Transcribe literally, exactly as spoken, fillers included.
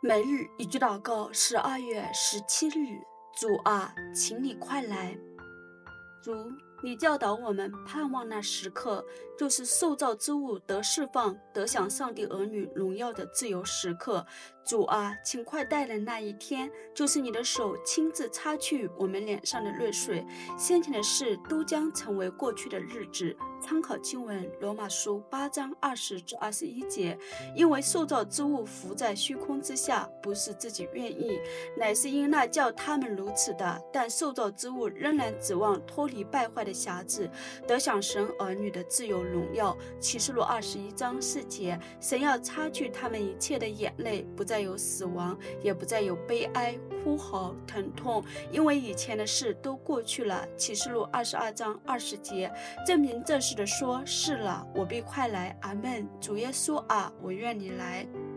每日一句祷告，十二月十七日，主啊，请你快来。主，你教导我们盼望那时刻，就是受造之物得释放，得享上帝儿女荣耀的自由时刻。主啊，请快带来那一天，就是你的手亲自擦去我们脸上的泪水，先前的事都将成为过去的日子。参考经文罗马书八章二十至二十一节。因为受造之物浮在虚空之下，不是自己愿意，乃是因那叫他们如此的。但受造之物仍然指望脱离败坏的辖制，得享神儿女的自由荣耀。启示录二十一章四节。神要擦去他们一切的眼泪，不再有死亡，也不再有悲哀、哭嚎、疼痛，因为以前的事都过去了。启示录二十二章二十节。证明这事的说，是了，我必快来。阿们。主耶稣啊，我愿你来。